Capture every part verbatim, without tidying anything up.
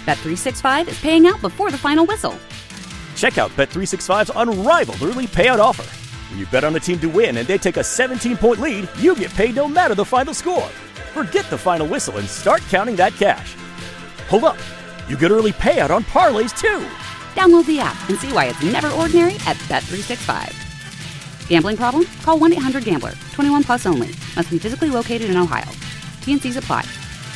Bet three sixty-five is paying out before the final whistle. Check out Bet three sixty-five's unrivaled early payout offer. When you bet on a team to win and they take a seventeen-point lead, you get paid no matter the final score. Forget the final whistle and start counting that cash. Hold up. You get early payout on parlays, too. Download the app and see why it's never ordinary at Bet three sixty-five. Gambling problem? Call one eight hundred gambler. twenty-one plus only. Must be physically located in Ohio. T N Cs apply.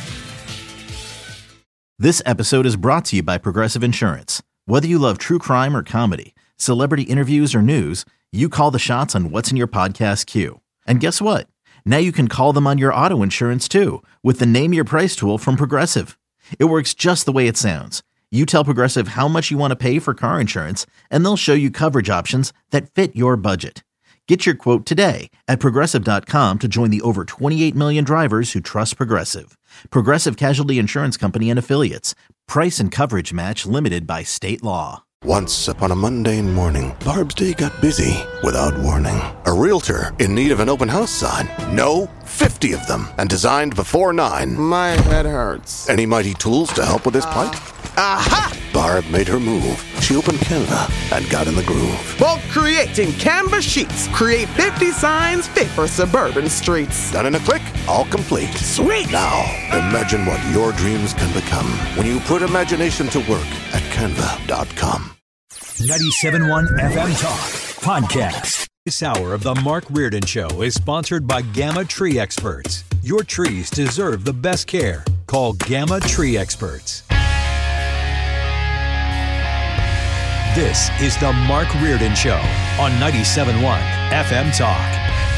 This episode is brought to you by Progressive Insurance. Whether you love true crime or comedy, celebrity interviews or news, you call the shots on what's in your podcast queue. And guess what? Now you can call them on your auto insurance too with the Name Your Price tool from Progressive. It works just the way it sounds. You tell Progressive how much you want to pay for car insurance, and they'll show you coverage options that fit your budget. Get your quote today at Progressive dot com to join the over twenty-eight million drivers who trust Progressive. Progressive Casualty Insurance Company and Affiliates. Price and coverage match limited by state law. Once upon a mundane morning, Barb's day got busy without warning. A realtor in need of an open house sign. No, fifty of them, and designed before nine. My head hurts. Any mighty tools to help with this plight? Aha! Barb made her move. She opened Canva and got in the groove. Bulk creating Canva sheets. Create fifty signs fit for suburban streets. Done in a click, all complete. Sweet! Now, imagine what your dreams can become when you put imagination to work at canva dot com. ninety-seven point one F M Talk Podcast. This hour of the Mark Reardon Show is sponsored by Gamma Tree Experts. Your trees deserve the best care. Call Gamma Tree Experts. This is the Mark Reardon Show on ninety-seven point one F M Talk.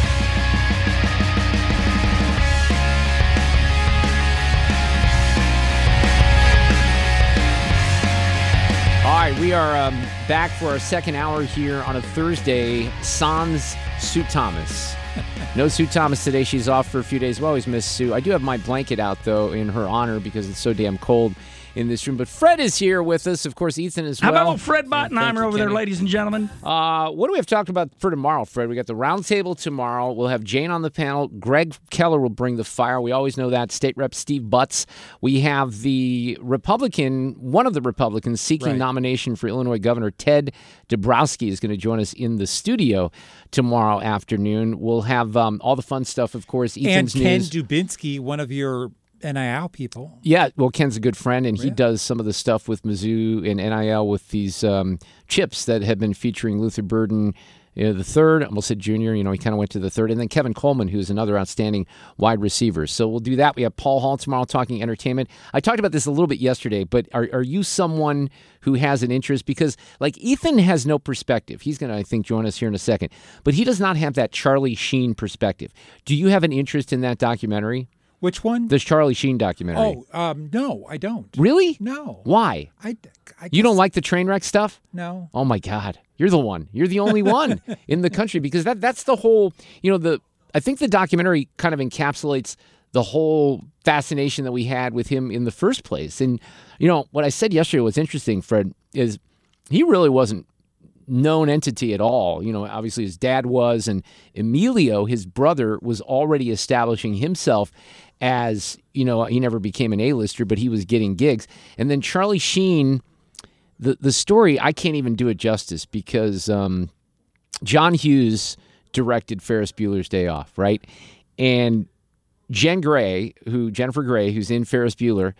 All right, we are um, back for our second hour here on a Thursday. Sans Sue Thomas. No Sue Thomas today. She's off for a few days. We always miss Sue. I do have my blanket out, though, in her honor because it's so damn cold in this room. But Fred is here with us. Of course, Ethan as well. How about Fred Bottenheimer over there, ladies and gentlemen? Uh, what do we have talked about for tomorrow, Fred? We got the roundtable tomorrow. We'll have Jane on the panel. Greg Keller will bring the fire. We always know that. State Rep Steve Butts. We have the Republican, one of the Republicans seeking right. nomination for Illinois Governor, Ted Dabrowski, is going to join us in the studio tomorrow afternoon. We'll have um, all the fun stuff, of course. Ethan's and Ken news. Dubinsky, one of your N I L people. Yeah, well, Ken's a good friend, and he Yeah. does some of the stuff with Mizzou and N I L with these um, chips that have been featuring Luther Burden, you know, the third. I almost said junior. You know, he kind of went to the third. And then Kevin Coleman, who's another outstanding wide receiver. So we'll do that. We have Paul Hall tomorrow talking entertainment. I talked about this a little bit yesterday, but are, are you someone who has an interest? Because, like, Ethan has no perspective. He's going to, I think, join us here in a second. But he does not have that Charlie Sheen perspective. Do you have an interest in that documentary? Which one? The Charlie Sheen documentary. Oh, um, no, I don't. Really? No. Why? I, I You don't guess- like the train wreck stuff? No. Oh my God, you're the one. You're the only one in the country because that that's the whole. You know, the I think the documentary kind of encapsulates the whole fascination that we had with him in the first place. And you know what I said yesterday was interesting, Fred, is he really wasn't known entity at all. You know, obviously his dad was, and Emilio, his brother, was already establishing himself as, you know, he never became an A-lister, but he was getting gigs. And then Charlie Sheen, the the story, I can't even do it justice because um, John Hughes directed Ferris Bueller's Day Off, right? And Jen Gray, who Jennifer Gray, who's in Ferris Bueller,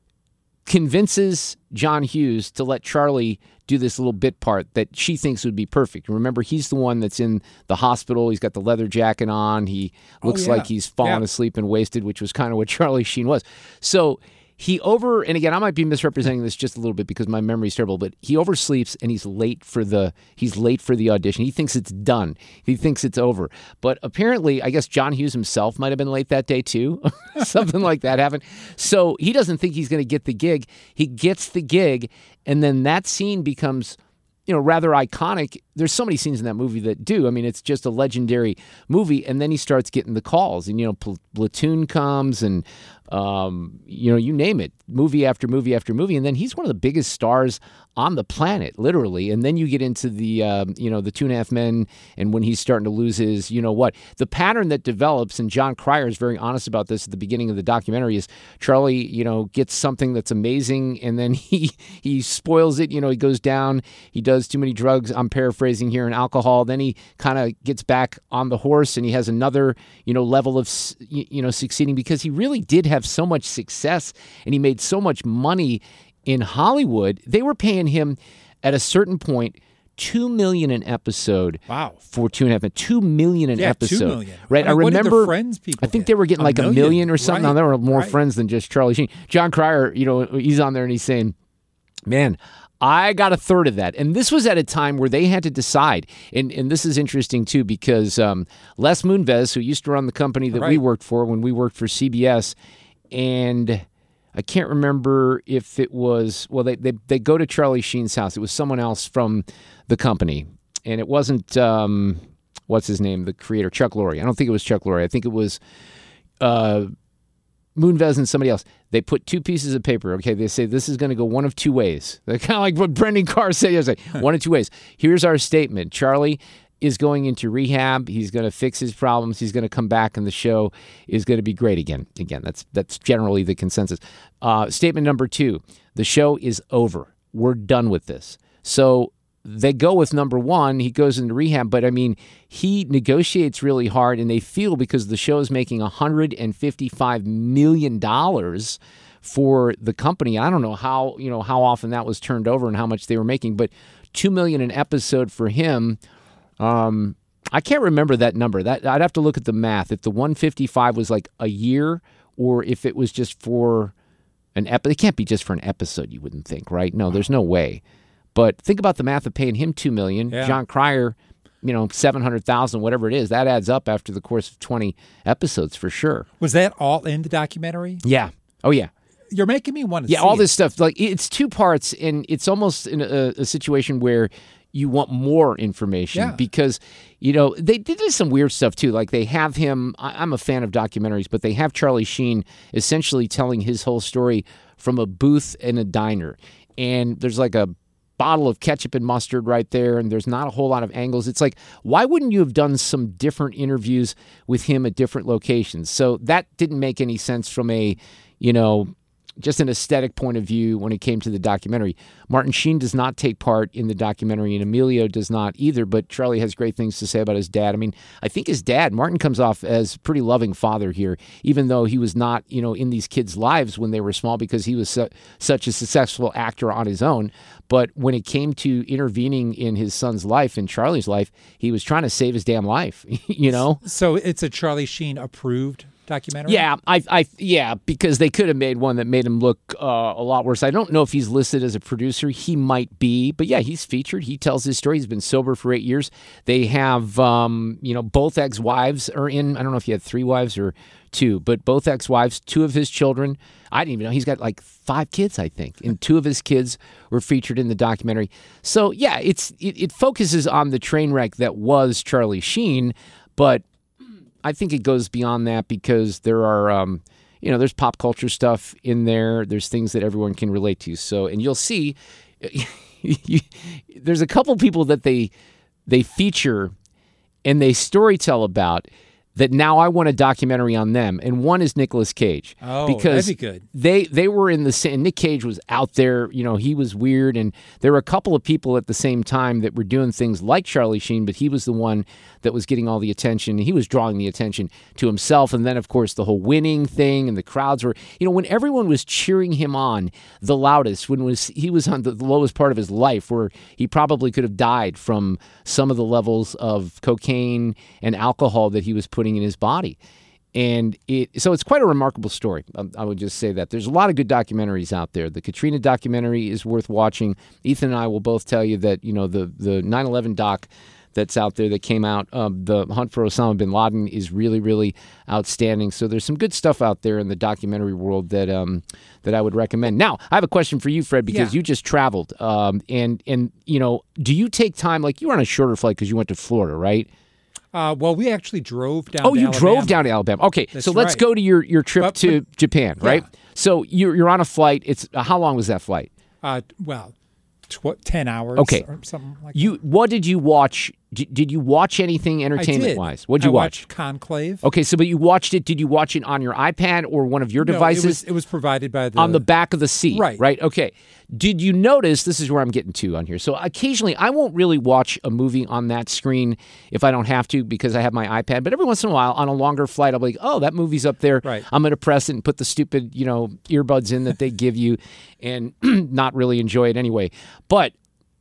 convinces John Hughes to let Charlie do this little bit part that she thinks would be perfect. Remember, he's the one that's in the hospital. He's got the leather jacket on. He looks oh, yeah. like he's fallen yeah. asleep and wasted, which was kind of what Charlie Sheen was. So he over, and again, I might be misrepresenting this just a little bit because my memory's terrible, but he oversleeps and he's late for the he's late for the audition. He thinks it's done. He thinks it's over. But apparently, I guess John Hughes himself might have been late that day too. Something like that happened. So he doesn't think he's going to get the gig. He gets the gig, and then that scene becomes, you know, rather iconic. There's so many scenes in that movie that do. I mean, it's just a legendary movie. And then he starts getting the calls, and you know, Pl- Platoon comes, and Um, you know, you name it, movie after movie after movie, and then he's one of the biggest stars on the planet, literally. And then you get into the, um, you know, the Two and a Half Men, and when he's starting to lose his, you know what, the pattern that develops, and John Cryer is very honest about this at the beginning of the documentary, is Charlie, you know, gets something that's amazing, and then he he spoils it. You know, he goes down, he does too many drugs. I'm paraphrasing here, and alcohol. Then he kind of gets back on the horse, and he has another, you know, level of, you know, succeeding, because he really did have so much success, and he made so much money in Hollywood. They were paying him at a certain point two million an episode. Wow. For two and a half minutes. Two million an yeah, episode. Two million. Right. I, mean, I remember. What did the Friends people I think get? they were getting a like million? a million or something. Right. Now there were more right. friends than just Charlie Sheen. John Cryer, you know, he's on there and he's saying, "Man, I got a third of that." And this was at a time where they had to decide. And and this is interesting, too, because um, Les Moonves, who used to run the company that right. we worked for when we worked for C B S, and I can't remember if it was, well, they, they, they go to Charlie Sheen's house. It was someone else from the company. And it wasn't, um, what's his name, the creator, Chuck Lorre. I don't think it was Chuck Lorre. I think it was uh, Moonves and somebody else. They put two pieces of paper. Okay, they say this is going to go one of two ways. They're kind of like what Brendan Carr said yesterday. One of two ways. Here's our statement. Charlie is going into rehab. He's going to fix his problems. He's going to come back, and the show is going to be great again. Again, that's that's generally the consensus. Uh, statement number two, the show is over. We're done with this. So they go with number one. He goes into rehab, but I mean, he negotiates really hard, and they feel because the show is making one hundred fifty-five million dollars for the company. I don't know how, you know, how often that was turned over and how much they were making, but two million dollars an episode for him. Um, I can't remember that number. That I'd have to look at the math. If the one fifty-five was like a year, or if it was just for an episode. It can't be just for an episode, you wouldn't think, right? No, there's no way. But think about the math of paying him two million dollars. Yeah. John Cryer, you know, seven hundred thousand dollars, whatever it is. That adds up after the course of twenty episodes for sure. Was that all in the documentary? Yeah. Oh, yeah. You're making me want to Yeah, see all it. this stuff. Like, it's two parts, and it's almost in a, a situation where you want more information Yeah. because, you know, they, they did some weird stuff too. Like they have him, I, I'm a fan of documentaries, but they have Charlie Sheen essentially telling his whole story from a booth in a diner. And there's like a bottle of ketchup and mustard right there, and there's not a whole lot of angles. It's like, why wouldn't you have done some different interviews with him at different locations? So that didn't make any sense from a, you know, just an aesthetic point of view when it came to the documentary. Martin Sheen does not take part in the documentary, and Emilio does not either, but Charlie has great things to say about his dad. I mean, I think his dad, Martin, comes off as a pretty loving father here, even though he was not, you know, in these kids' lives when they were small because he was su- such a successful actor on his own. But when it came to intervening in his son's life, in Charlie's life, he was trying to save his damn life, you know? So it's a Charlie Sheen approved documentary? Yeah, I, I, yeah, because they could have made one that made him look uh, a lot worse. I don't know if he's listed as a producer. He might be, but yeah, he's featured. He tells his story. He's been sober for eight years. They have, um, you know, both ex-wives are in. I don't know if he had three wives or two, but both ex-wives, two of his children. I didn't even know. He's got like five kids, I think, and two of his kids were featured in the documentary. So yeah, it's it, it focuses on the train wreck that was Charlie Sheen, but I think it goes beyond that because there are, um, you know, there's pop culture stuff in there. There's things that everyone can relate to. So, and you'll see, you, there's a couple people that they they feature and they storytell about that now I want a documentary on them. And one is Nicolas Cage. Oh, because that'd be good. They they were in the same, Nick Cage was out there, you know, he was weird. And there were a couple of people at the same time that were doing things like Charlie Sheen, but he was the one that was getting all the attention. He was drawing the attention to himself. And then, of course, the whole winning thing and the crowds were, you know, when everyone was cheering him on the loudest, when was he was on the, the lowest part of his life where he probably could have died from some of the levels of cocaine and alcohol that he was putting in his body. And it so it's quite a remarkable story. I, I would just say that. There's a lot of good documentaries out there. The Katrina documentary is worth watching. Ethan and I will both tell you that, you know, the, the nine eleven doc that's out there that came out, um, The Hunt for Osama bin Laden, is really, really outstanding. So there's some good stuff out there in the documentary world that um, that I would recommend. Now, I have a question for you, Fred, because Yeah. you just traveled. Um, and, and, you know, do you take time, like you were on a shorter flight because you went to Florida, right? Uh, well, we actually drove down. Oh, to you Alabama. drove down to Alabama. Okay, That's so let's right. go to your, your trip But- to but- Japan, yeah. right? So you're you're on a flight. It's uh, how long was that flight? Uh, well, tw- ten hours. Okay. or something like You what did you watch? D- Did you watch anything that. entertainment I did. wise? What did you I watch? watched Conclave. Okay, so but you watched it. Did you watch it on your iPad or one of your No, devices? it was, it was provided by the on the back of the seat. Right. Right. Okay. Did you notice, this is where I'm getting to on here. So occasionally I won't really watch a movie on that screen if I don't have to because I have my iPad. But every once in a while on a longer flight, I'll be like, oh, that movie's up there. Right. I'm going to press it and put the stupid, you know, earbuds in that they give you and not really enjoy it anyway. But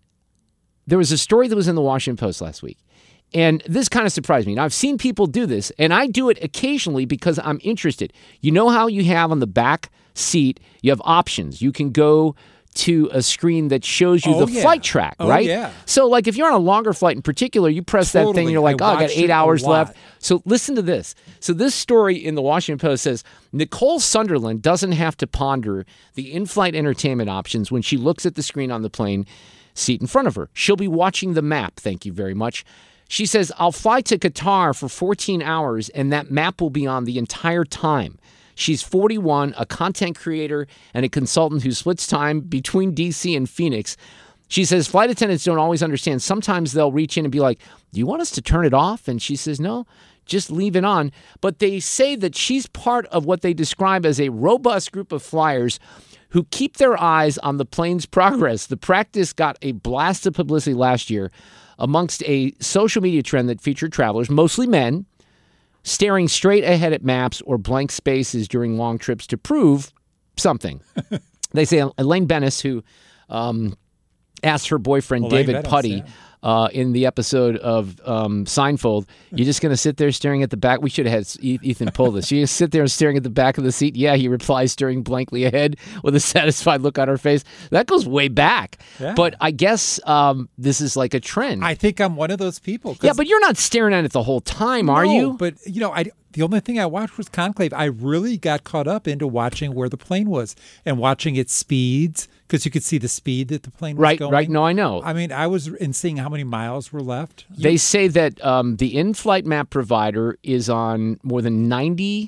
there was a story that was in the Washington Post last week. And this kind of surprised me. Now, I've seen people do this, and I do it occasionally because I'm interested. You know how you have on the back seat, you have options. You can go to a screen that shows you Oh, the yeah. flight track, Oh, right? yeah. So, like, if you're on a longer flight in particular, you press that thing, Totally. and you're like, I oh, I got watched eight it a hours lot. left. So listen to this. So this story in the Washington Post says, Nicole Sunderland doesn't have to ponder the in-flight entertainment options when she looks at the screen on the plane seat in front of her. She'll be watching the map, thank you very much. She says, I'll fly to Qatar for fourteen hours, and that map will be on the entire time. She's forty-one, a content creator and a consultant who splits time between D C and Phoenix. She says flight attendants don't always understand. Sometimes they'll reach in and be like, do you want us to turn it off? And she says, no, just leave it on. But they say that she's part of what they describe as a robust group of flyers who keep their eyes on the plane's progress. The practice got a blast of publicity last year amongst a social media trend that featured travelers, mostly men, staring straight ahead at maps or blank spaces during long trips to prove something. They say Elaine Bennis, who um, asked her boyfriend Elaine David Bennis, Putty yeah. uh, in the episode of um, Seinfeld, you're just going to sit there staring at the back. We should have had E- Ethan pull this. You just sit there staring at the back of the seat. Yeah, he replies, staring blankly ahead with a satisfied look on her face. That goes way back. Yeah. But I guess um, this is like a trend. I think I'm one of those people. 'cause- yeah, but you're not staring at it the whole time, are No, you? But you know, I the only thing I watched was Conclave. I really got caught up into watching where the plane was and watching its speeds because you could see the speed that the plane was Right, going. right. No, I know. I mean, I was in seeing how many miles were left. They say that um, the in-flight map provider is on more than ninety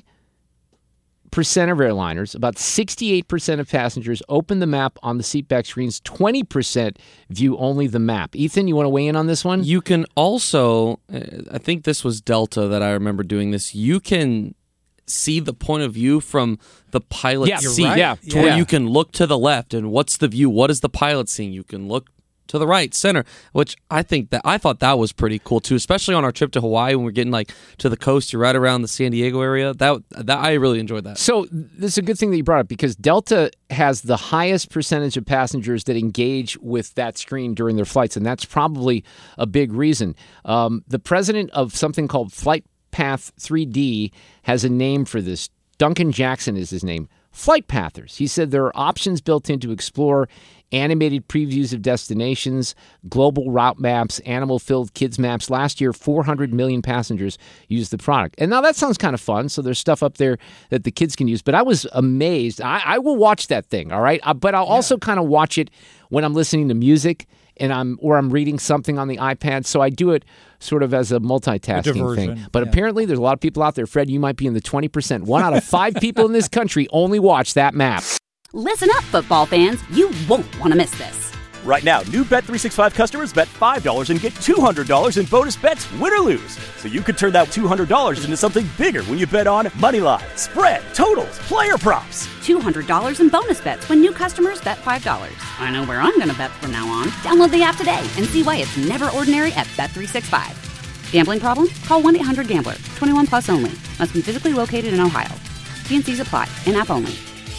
percent of airliners. About sixty-eight percent of passengers open the map on the seatback screens. twenty percent view only the map. Ethan, you want to weigh in on this one? You can also, uh, I think this was Delta that I remember doing this. You can see the point of view from the pilot's Yeah, you're seat. right. Yeah, to where yeah. you can look to the left and what's the view? What is the pilot seeing? You can look to the right, center, which I think that I thought that was pretty cool too, especially on our trip to Hawaii when we're getting like to the coast, you're right around the San Diego area. That that I really enjoyed that. So this is a good thing that you brought up because Delta has the highest percentage of passengers that engage with that screen during their flights, and that's probably a big reason. Um, the president of something called FlightPath three D has a name for this. Duncan Jackson is his name. Flight Pathers. He said there are options built in to explore animated previews of destinations, global route maps, animal-filled kids maps. Last year, four hundred million passengers used the product. And now that sounds kind of fun. So there's stuff up there that the kids can use. But I was amazed. I, I will watch that thing, all right? Uh, but I'll yeah. also kind of watch it when I'm listening to music and I'm or I'm reading something on the iPad. So I do it sort of as a multitasking a thing. But yeah. apparently there's a lot of people out there. Fred, you might be in the twenty percent. One out of five people in this country only watch that map. Listen up, football fans. You won't want to miss this. Right now, new Bet three sixty-five customers bet five dollars and get two hundred dollars in bonus bets, win or lose. So you could turn that two hundred dollars into something bigger when you bet on money line, spread, totals, player props. two hundred dollars in bonus bets when new customers bet five dollars. I know where I'm going to bet from now on. Download the app today and see why it's never ordinary at Bet three sixty-five. Gambling problem? Call one eight hundred gambler. twenty-one plus only. Must be physically located in Ohio. T and C's apply. In-app only.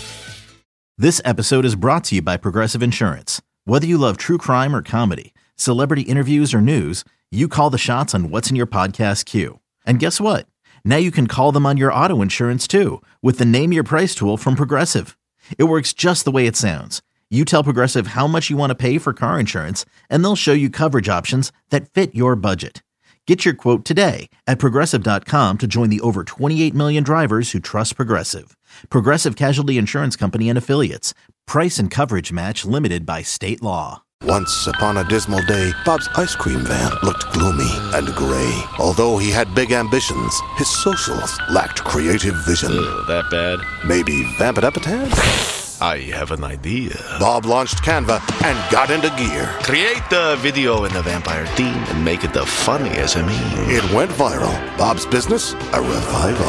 This episode is brought to you by Progressive Insurance. Whether you love true crime or comedy, celebrity interviews or news, you call the shots on what's in your podcast queue. And guess what? Now you can call them on your auto insurance too with the Name Your Price tool from Progressive. It works just the way it sounds. You tell Progressive how much you want to pay for car insurance, and they'll show you coverage options that fit your budget. Get your quote today at Progressive dot com to join the over twenty-eight million drivers who trust Progressive. Progressive Casualty Insurance Company and Affiliates. Price and coverage match limited by state law. Once upon a dismal day, Bob's ice cream van looked gloomy and gray. Although he had big ambitions, his socials lacked creative vision. Ugh, that bad? Maybe vamp it up a tad? I have an idea. Bob launched Canva and got into gear. Create the video in the vampire theme and make it the funniest of me. It went viral. Bob's business, a revival.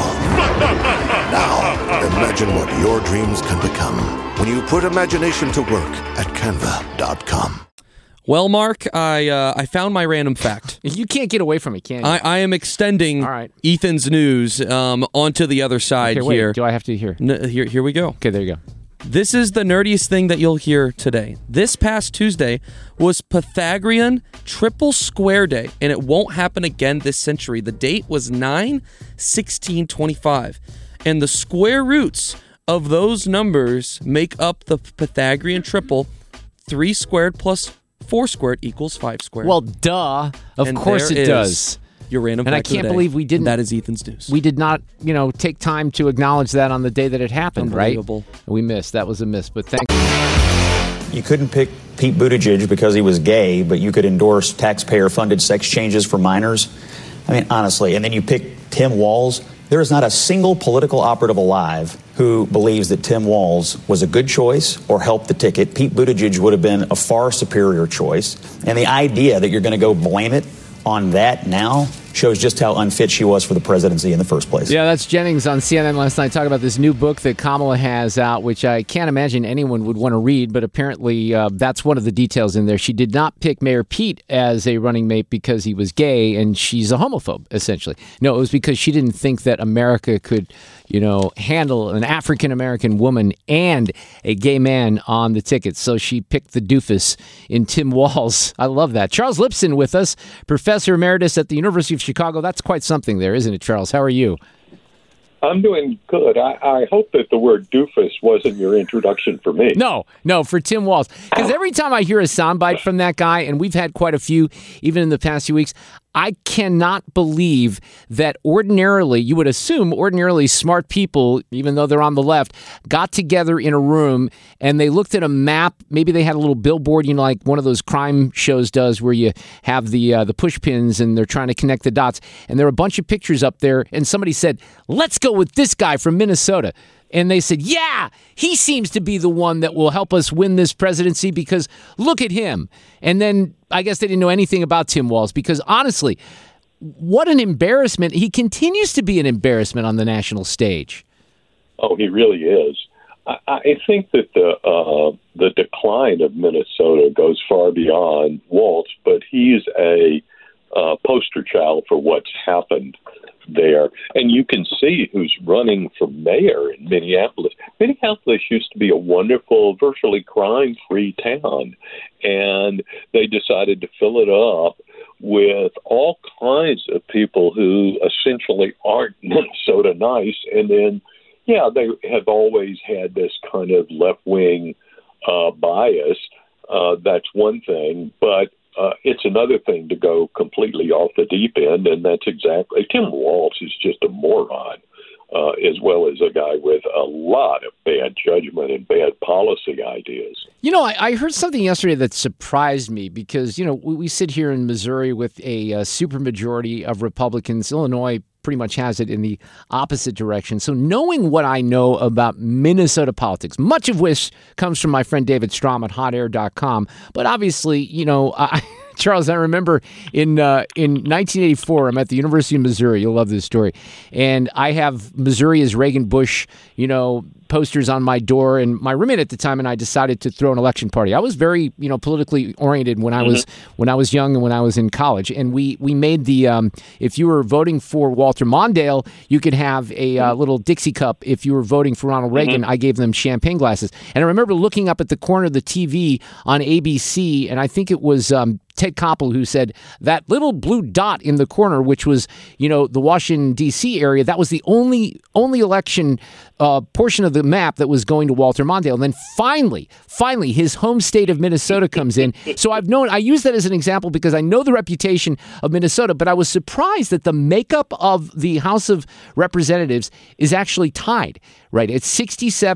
Now, imagine what your dreams can become when you put imagination to work at canva dot com. Well, Mark, I uh, I found my random fact. You can't get away from it, can you? I, I am extending All right. Ethan's news um, onto the other side okay, wait, here. Do I have to hear? N- here? Here we go. Okay, there you go. This is the nerdiest thing that you'll hear today. This past Tuesday was Pythagorean Triple Square Day, and it won't happen again this century. The date was nine sixteen twenty-five, and the square roots of those numbers make up the Pythagorean triple. three squared plus four squared equals five squared. Well, duh. Of and course it does. Your random and I fact of the can't day. believe we didn't. That is Ethan's news. We did not, you know, take time to acknowledge that on the day that it happened, right? Unbelievable. We missed. That was a miss, but thank You couldn't pick Pete Buttigieg because he was gay, but you could endorse taxpayer-funded sex changes for minors. I mean, honestly, and then you pick Tim Walz. There is not a single political operative alive who believes that Tim Walz was a good choice or helped the ticket. Pete Buttigieg would have been a far superior choice. And the idea that you're going to go blame it on that now shows just how unfit she was for the presidency in the first place. Yeah, that's Jennings on C N N last night talking about this new book that Kamala has out, which I can't imagine anyone would want to read, but apparently uh, that's one of the details in there. She did not pick Mayor Pete as a running mate because he was gay and she's a homophobe, essentially. No, it was because she didn't think that America could, you know, handle an African-American woman and a gay man on the ticket. So she picked the doofus in Tim Walz. I love that. Charles Lipson with us, professor emeritus at the University of Chicago. That's quite something there, isn't it, Charles? How are you? I'm doing good. I, I hope that the word doofus wasn't your introduction for me. No, no, for Tim Walz. Because every time I hear a soundbite from that guy, and we've had quite a few even in the past few weeks, I cannot believe that ordinarily, you would assume ordinarily smart people, even though they're on the left, got together in a room and they looked at a map. Maybe they had a little billboard, you know, like one of those crime shows does where you have the uh, the push pins and they're trying to connect the dots. And there are a bunch of pictures up there. And somebody said, let's go with this guy from Minnesota. And they said, yeah, he seems to be the one that will help us win this presidency because look at him. And then I guess they didn't know anything about Tim Walz because honestly, what an embarrassment. He continues to be an embarrassment on the national stage. Oh, he really is. I, I think that the uh, the decline of Minnesota goes far beyond Walz, but he's a uh, poster child for what's happened there. And you can see who's running for mayor in Minneapolis. Minneapolis used to be a wonderful, virtually crime-free town, and they decided to fill it up with all kinds of people who essentially aren't Minnesota nice. And then, yeah, they have always had this kind of left-wing uh, bias. Uh, that's one thing, but Uh, it's another thing to go completely off the deep end, and that's exactly – Tim Walz is just a moron, uh, as well as a guy with a lot of bad judgment and bad policy ideas. You know, I, I heard something yesterday that surprised me because, you know, we, we sit here in Missouri with a, a supermajority of Republicans. Illinois pretty much has it in the opposite direction. So knowing what I know about Minnesota politics, much of which comes from my friend David Strom at hot air dot com, but obviously, you know, I, Charles, I remember in uh, in nineteen eighty-four, I'm at the University of Missouri. You'll love this story. And I have Missouri as Reagan Bush, you know, posters on my door, and my roommate at the time and I decided to throw an election party. I was very, you know, politically oriented when I was mm-hmm. when I was young and when I was in college, and we we made the um, if you were voting for Walter Mondale, you could have a uh, little Dixie cup. If you were voting for Ronald Reagan, mm-hmm. I gave them champagne glasses. And I remember looking up at the corner of the T V on A B C, and I think it was um, Ted Koppel who said that little blue dot in the corner, which was, you know, the Washington, D C area, that was the only only election uh, portion of the map that was going to Walter Mondale. And then finally, finally, his home state of Minnesota comes in. So I've known, I use that as an example because I know the reputation of Minnesota, but I was surprised that the makeup of the House of Representatives is actually tied, right? It's sixty-seven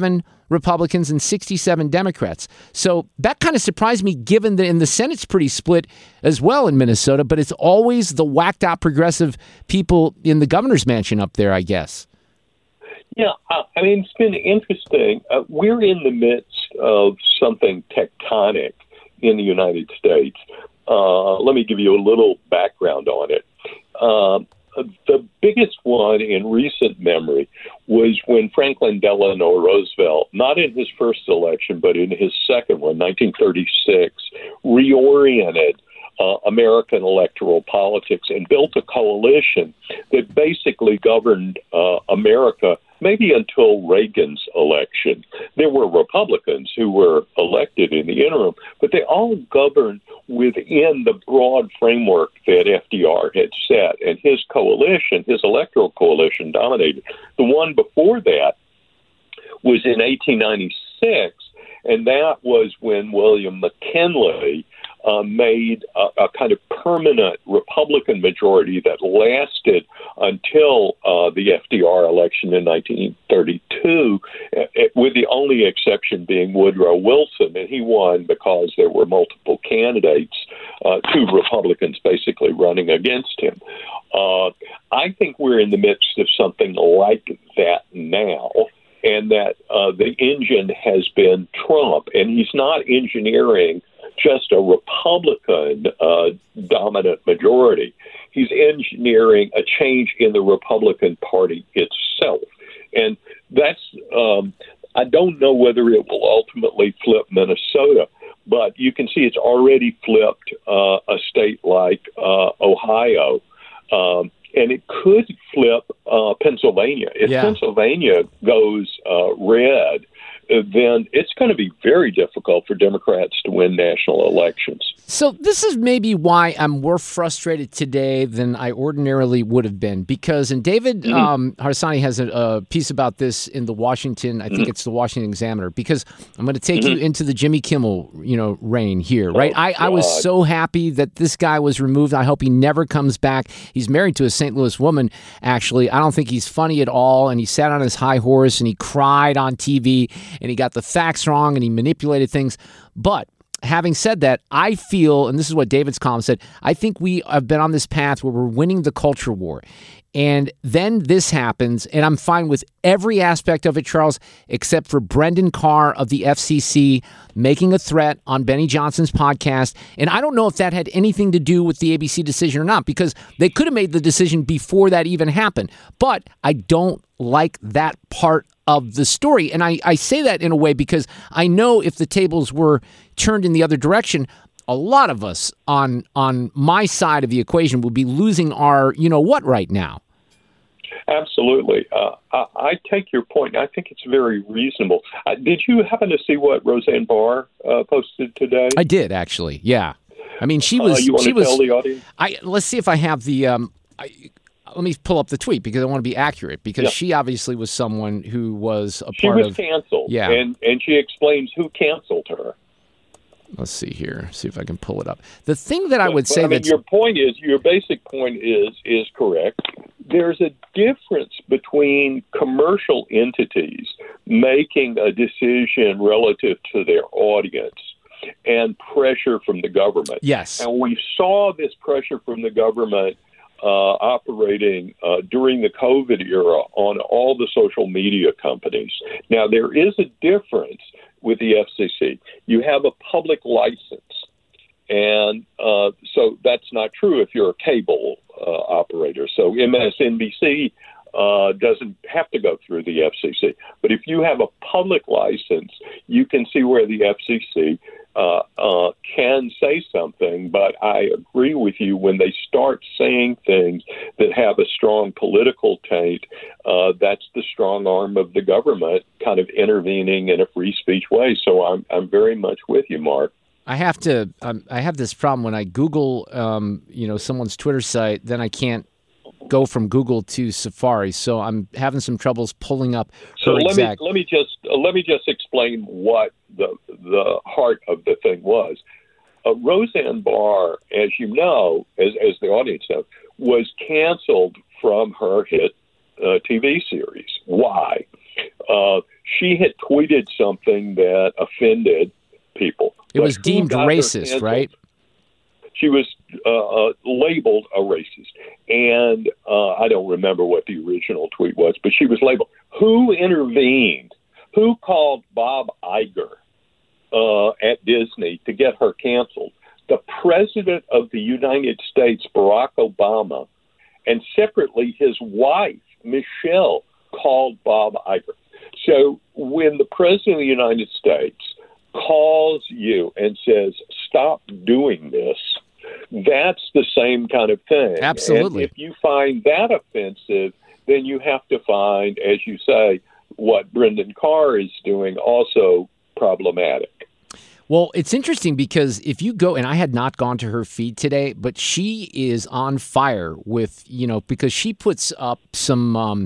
Republicans and sixty-seven Democrats. So that kind of surprised me, given that in the Senate's pretty split as well in Minnesota, but it's always the whacked out progressive people in the governor's mansion up there, I guess. Yeah, I mean, it's been interesting. Uh, we're in the midst of something tectonic in the United States. Uh, let me give you a little background on it. Uh, the biggest one in recent memory was when Franklin Delano Roosevelt, not in his first election, but in his second one, nineteen thirty-six, reoriented uh, American electoral politics and built a coalition that basically governed uh, America maybe until Reagan's election. There were Republicans who were elected in the interim, but they all governed within the broad framework that F D R had set, and his coalition, his electoral coalition, dominated. The one before that was in eighteen ninety-six, and that was when William McKinley uh, made a, a kind of permanent Republican majority that lasted until uh, the F D R election in nineteen thirty-two, it, with the only exception being Woodrow Wilson, and he won because there were multiple candidates, uh, two Republicans basically running against him. Uh, I think we're in the midst of something like that now, and that uh, the engine has been Trump, and he's not engineering just a Republican uh, dominant majority. He's engineering a change in the Republican Party itself. And that's, um, I don't know whether it will ultimately flip Minnesota, but you can see it's already flipped uh, a state like uh, Ohio. Um, and it could flip uh, Pennsylvania. If Yeah. Pennsylvania goes uh, red, then it's going to be very difficult for Democrats to win national elections. So this is maybe why I'm more frustrated today than I ordinarily would have been, because, and David Mm-hmm. um, Harsanyi has a, a piece about this in the Washington, I think Mm-hmm. it's the Washington Examiner, because I'm going to take Mhm. you into the Jimmy Kimmel, you know, reign here, right? Oh, I, I was God. so happy that this guy was removed. I hope he never comes back. He's married to a Saint Louis woman, actually. I don't think he's funny at all, and he sat on his high horse and he cried on T V, and he got the facts wrong and he manipulated things. But having said that, I feel, and this is what David's column said, I think we have been on this path where we're winning the culture war. And then this happens, and I'm fine with every aspect of it, Charles, except for Brendan Carr of the F C C making a threat on Benny Johnson's podcast. And I don't know if that had anything to do with the A B C decision or not, because they could have made the decision before that even happened. But I don't like that part of the story. And I, I say that in a way because I know if the tables were turned in the other direction, a lot of us on on my side of the equation will be losing our, you know what, right now. Absolutely. Uh, I, I take your point. I think it's very reasonable. Uh, did you happen to see what Roseanne Barr uh, posted today? I did, actually. Yeah. I mean, she was. Uh, you want she to was, tell the audience? I let's see if I have the. Um, I, let me pull up the tweet because I want to be accurate, because Yeah. she obviously was someone who was a She part was of. canceled. Yeah. And, and she explains who canceled her. Let's see here. See if I can pull it up. The thing that I would But, say I mean, that your point is, your basic point is is correct. There's a difference between commercial entities making a decision relative to their audience and pressure from the government. Yes. And we saw this pressure from the government uh, operating uh, during the COVID era on all the social media companies. Now, there is a difference with the F C C. You have a public license. And uh, so that's not true if you're a cable uh, operator. So M S N B C uh, doesn't have to go through the F C C. But if you have a public license, you can see where the F C C uh, uh, can say something. But I agree with you, when they start saying things that have a strong political taint, uh, that's the strong arm of the government kind of intervening in a free speech way. So I'm I'm very much with you, Mark. I have to. Um, I have this problem when I Google, um, you know, someone's Twitter site. Then I can't go from Google to Safari. So I'm having some troubles pulling up her So let exact. me let me just uh, let me just explain what the the heart of the thing was. Uh, Roseanne Barr, as you know, as as the audience knows, was canceled from her hit uh, T V series. Why? Uh, she had tweeted something that offended people. It was But who deemed got her racist, canceled? right? She was uh, uh, labeled a racist. And uh, I don't remember what the original tweet was, but she was labeled. Who intervened? Who called Bob Iger uh, at Disney to get her canceled? The President of the United States, Barack Obama, and separately his wife, Michelle, called Bob Iger. So when the President of the United States calls you and says, stop doing this, that's the same kind of thing. Absolutely. And if you find that offensive, then you have to find, as you say, what Brendan Carr is doing also problematic. Well, it's interesting because if you go, and I had not gone to her feed today, but she is on fire with, you know, because she puts up some um,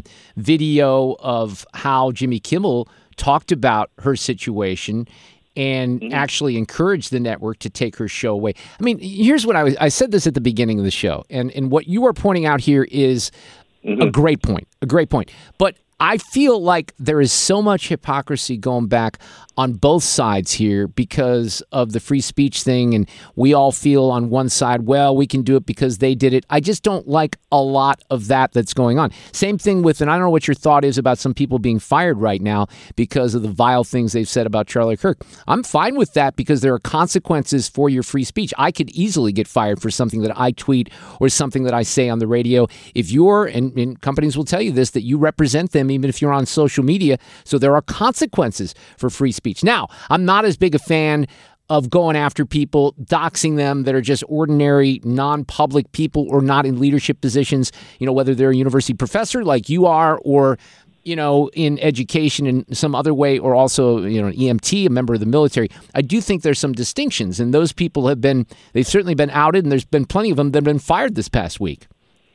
video of how Jimmy Kimmel talked about her situation and mm-hmm. actually encouraged the network to take her show away. I mean, here's what I was, I said this at the beginning of the show, and, and what you are pointing out here is mm-hmm. a great point, a great point. But I feel like there is so much hypocrisy going back on both sides here because of the free speech thing, and we all feel on one side, well, we can do it because they did it. I just don't like a lot of that that's going on. Same thing with, and I don't know what your thought is about some people being fired right now because of the vile things they've said about Charlie Kirk. I'm fine with that because there are consequences for your free speech. I could easily get fired for something that I tweet or something that I say on the radio. If you're, and, and companies will tell you this, that you represent them even if you're on social media, so there are consequences for free speech. Now, I'm not as big a fan of going after people, doxing them that are just ordinary, non-public people or not in leadership positions, you know, whether they're a university professor like you are or, you know, in education in some other way, or also, you know, an E M T, a member of the military. I do think there's some distinctions, and those people have been, they've certainly been outed, and there's been plenty of them that have been fired this past week.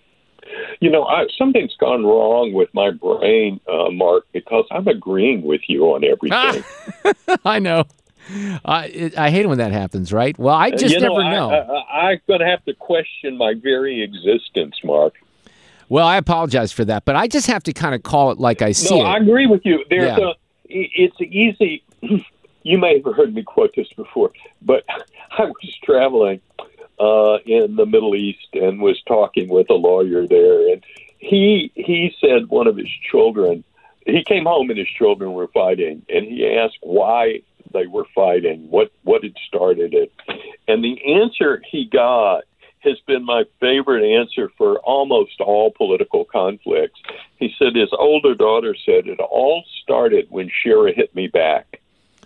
You know, I, something's gone wrong with my brain, uh, Mark, because I'm agreeing with you on everything. I know. I it, I hate it when that happens, right? Well, I just you know, never know. I, I, I'm going to have to question my very existence, Mark. Well, I apologize for that, but I just have to kind of call it like I see no, it. I agree with you. There's Yeah. a, it's easy. You may have heard me quote this before, but I was traveling Uh, in the Middle East and was talking with a lawyer there. And he he said one of his children, he came home and his children were fighting. And he asked why they were fighting, what, what had started it. And the answer he got has been my favorite answer for almost all political conflicts. He said his older daughter said, it all started when Shira hit me back.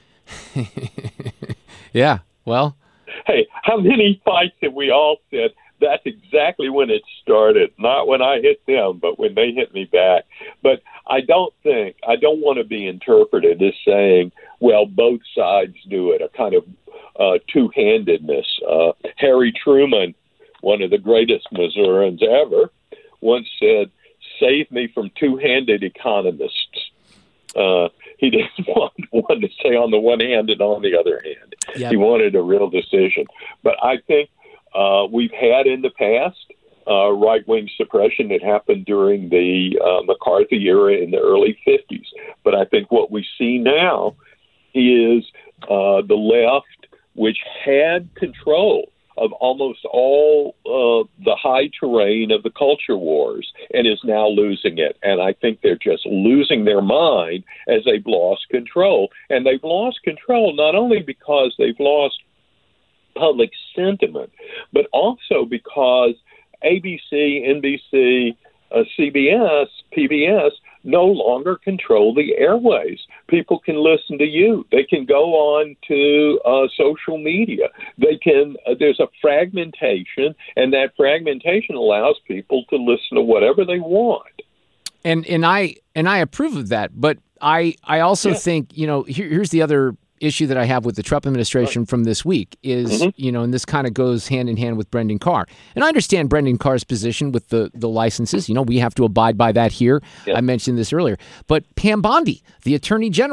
Yeah, well... Hey, how many fights have we all said that's exactly when it started? Not when I hit them, but when they hit me back. But I don't think, I don't want to be interpreted as saying, well, both sides do it, a kind of uh, two-handedness. Uh, Harry Truman, one of the greatest Missourians ever, once said, save me from two-handed economists. Uh, he didn't want one to say on the one hand and on the other hand. Yep. He wanted a real decision. But I think uh, we've had in the past uh, right-wing suppression that happened during the uh, McCarthy era in the early fifties. But I think what we see now is uh, the left, which had control of almost all uh, the high terrain of the culture wars, and is now losing it. And I think they're just losing their mind as they've lost control. And they've lost control not only because they've lost public sentiment, but also because A B C, N B C, uh, C B S, P B S no longer control the airways. People can listen to you. They can go on to uh, social media. They can. Uh, there's a fragmentation, and that fragmentation allows people to listen to whatever they want. And and I and I approve of that. But I I also yeah. think, you know, here, here's the other issue that I have with the Trump administration right. from this week is, mm-hmm. you know, and this kind of goes hand in hand with Brendan Carr. And I understand Brendan Carr's position with the, the licenses. You know, we have to abide by that here. Yeah. I mentioned this earlier. But Pam Bondi, the Attorney General,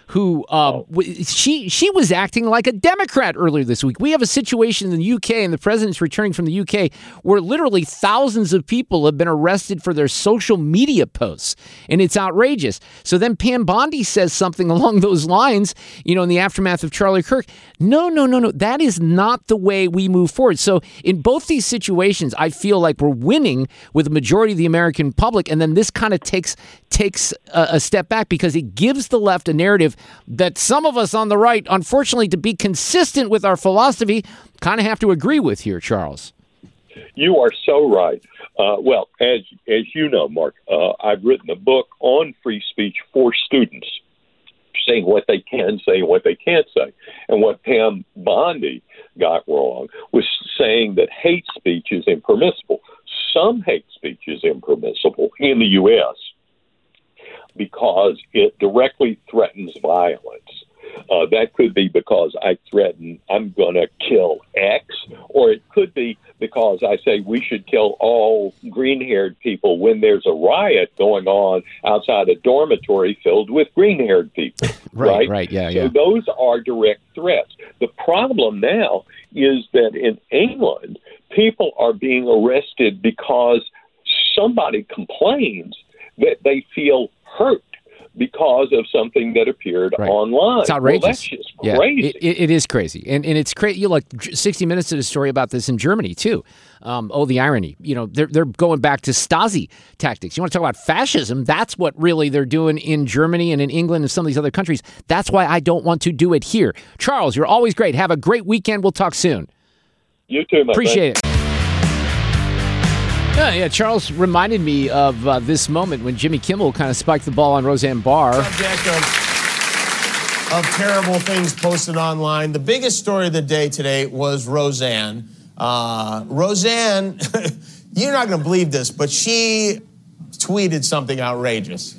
who um, w- she she was acting like a Democrat earlier this week. We have a situation in the U K, and the president's returning from the U K, where literally thousands of people have been arrested for their social media posts, and it's outrageous. So then Pam Bondi says something along those lines, you know, in the aftermath of Charlie Kirk. No, no, no, no. That is not the way we move forward. So in both these situations, I feel like we're winning with the majority of the American public, and then this kind of takes takes a, a step back because it gives the left a narrative that some of us on the right, unfortunately, to be consistent with our philosophy, kind of have to agree with here, Charles. You are so right. Uh, well, as as you know, Mark, uh, I've written a book on free speech for students, saying what they can say and what they can't say. And what Pam Bondi got wrong was saying that hate speech is impermissible. Some hate speech is impermissible in the U S because it directly threatens violence. Uh, that could be because I threaten I'm going to kill X, or it could be because I say we should kill all green-haired people when there's a riot going on outside a dormitory filled with green-haired people. Right, right, right, yeah, so yeah. those are direct threats. The problem now is that in England, people are being arrested because somebody complains that they feel hurt because of something that appeared Right. online. It's outrageous. Well, that's just Yeah, crazy. it, it, it is crazy. And and it's crazy. You look, sixty minutes did a story about this in Germany, too. Um, oh, the irony. You know, they're, they're going back to Stasi tactics. You want to talk about fascism? That's what really they're doing in Germany and in England and some of these other countries. That's why I don't want to do it here. Charles, you're always great. Have a great weekend. We'll talk soon. You too, my Appreciate friend. it. Yeah, yeah, Charles reminded me of uh, this moment when Jimmy Kimmel kind of spiked the ball on Roseanne Barr. Subject of, of terrible things posted online. The biggest story of the day today was Roseanne. Uh, Roseanne, you're not going to believe this, but she tweeted something outrageous.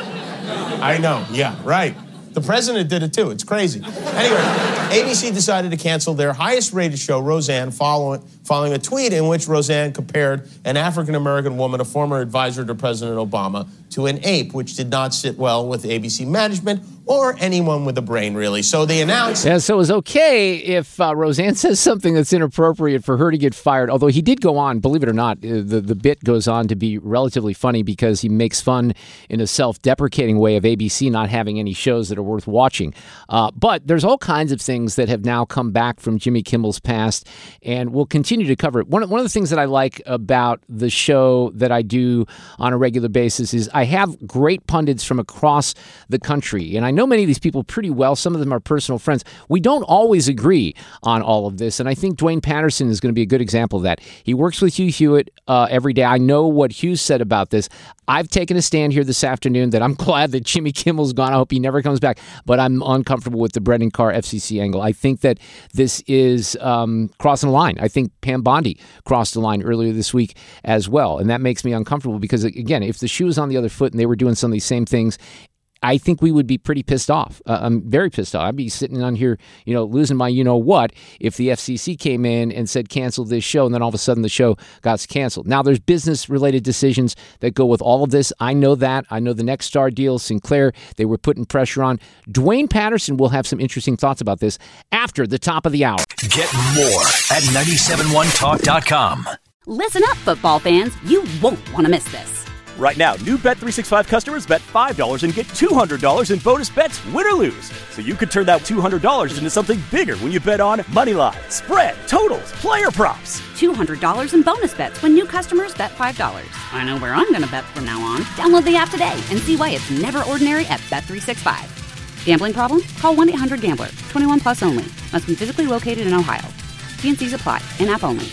I know, yeah, right. The president did it too. It's crazy. Anyway, A B C decided to cancel their highest-rated show, Roseanne, following, following a tweet in which Roseanne compared an African-American woman, a former advisor to President Obama, to an ape, which did not sit well with A B C management or anyone with a brain, really. So they announced... Yeah, so it was okay if uh, Roseanne says something that's inappropriate for her to get fired, although he did go on, believe it or not, the, the bit goes on to be relatively funny because he makes fun in a self-deprecating way of A B C not having any shows that are worth watching. Uh, but there's all kinds of things that have now come back from Jimmy Kimmel's past, and we'll continue to cover it. One, one of the things that I like about the show that I do on a regular basis is I have great pundits from across the country, and I know many of these people pretty well. Some of them are personal friends. We don't always agree on all of this, and I think Dwayne Patterson is going to be a good example of that. He works with Hugh Hewitt uh, every day. I know what Hugh said about this. I've taken a stand here this afternoon that I'm glad that Jimmy Kimmel's gone. I hope he never comes back, but I'm uncomfortable with the Brendan Carr F C C angle. I think that this is um, crossing the line. I think Pam Bondi crossed the line earlier this week as well, and that makes me uncomfortable because, again, if the shoe was on the other foot and they were doing some of these same things, I think we would be pretty pissed off. Uh, I'm very pissed off. I'd be sitting on here, you know, losing my you-know-what if the F C C came in and said cancel this show, and then all of a sudden the show got canceled. Now, there's business-related decisions that go with all of this. I know that. I know the Nexstar deal, Sinclair, they were putting pressure on. Dwayne Patterson will have some interesting thoughts about this after the top of the hour. Get more at nine seven one talk dot com. Listen up, football fans. You won't want to miss this. Right now, new Bet three sixty-five customers bet five dollars and get two hundred dollars in bonus bets, win or lose. So you could turn that two hundred dollars into something bigger when you bet on money line, spread, totals, player props. two hundred dollars in bonus bets when new customers bet five dollars. I know where I'm going to bet from now on. Download the app today and see why it's never ordinary at Bet three sixty-five. Gambling problem? Call one eight hundred gambler. twenty-one plus only. Must be physically located in Ohio. T and C's apply. In-app only.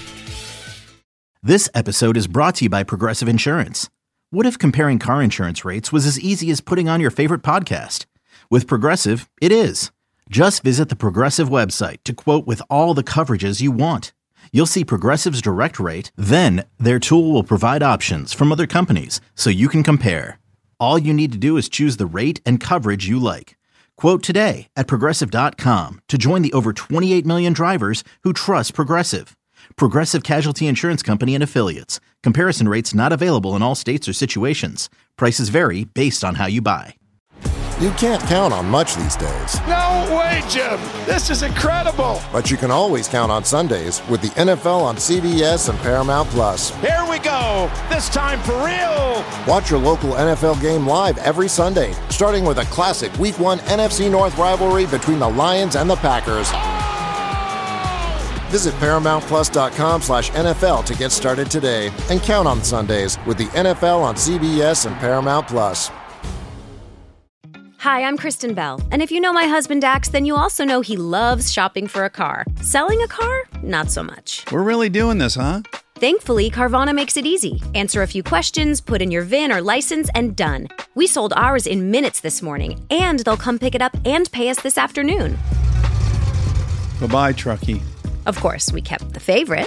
This episode is brought to you by Progressive Insurance. What if comparing car insurance rates was as easy as putting on your favorite podcast? With Progressive, it is. Just visit the Progressive website to quote with all the coverages you want. You'll see Progressive's direct rate, then their tool will provide options from other companies so you can compare. All you need to do is choose the rate and coverage you like. Quote today at Progressive dot com to join the over twenty-eight million drivers who trust Progressive. Progressive Casualty Insurance Company and Affiliates. Comparison rates not available in all states or situations. Prices vary based on how you buy. You can't count on much these days. No way, Jim. This is incredible. But you can always count on Sundays with the N F L on C B S and Paramount Plus. Here we go. This time for real. Watch your local N F L game live every Sunday, starting with a classic Week one N F C North rivalry between the Lions and the Packers. Visit ParamountPlus.com slash NFL to get started today and count on Sundays with the N F L on C B S and Paramount Plus. Hi, I'm Kristen Bell, and if you know my husband Dax, then you also know he loves shopping for a car. Selling a car? Not so much. We're really doing this, huh? Thankfully, Carvana makes it easy. Answer a few questions, put in your V I N or license, and done. We sold ours in minutes this morning, and they'll come pick it up and pay us this afternoon. Bye-bye, Truckee. Of course, we kept the favorite.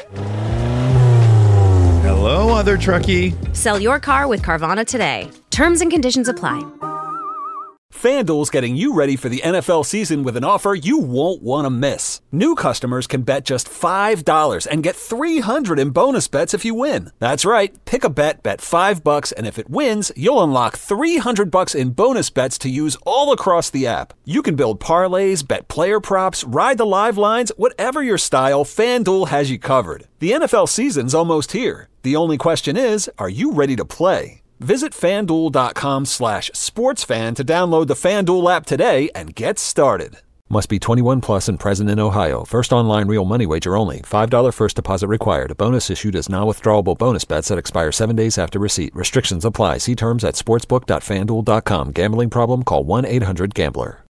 Hello, other Truckee. Sell your car with Carvana today. Terms and conditions apply. FanDuel's getting you ready for the N F L season with an offer you won't want to miss. New customers can bet just five dollars and get three hundred dollars in bonus bets if you win. That's right. Pick a bet, bet five bucks, and if it wins, you'll unlock three hundred bucks in bonus bets to use all across the app. You can build parlays, bet player props, ride the live lines, whatever your style, FanDuel has you covered. The N F L season's almost here. The only question is, are you ready to play? Visit FanDuel.com slash sportsfan to download the FanDuel app today and get started. Must be twenty-one plus and present in Ohio. First online real money wager only. five dollars first deposit required. A bonus issued as non-withdrawable bonus bets that expire seven days after receipt. Restrictions apply. See terms at sportsbook dot fanduel dot com. Gambling problem? Call one eight hundred gambler.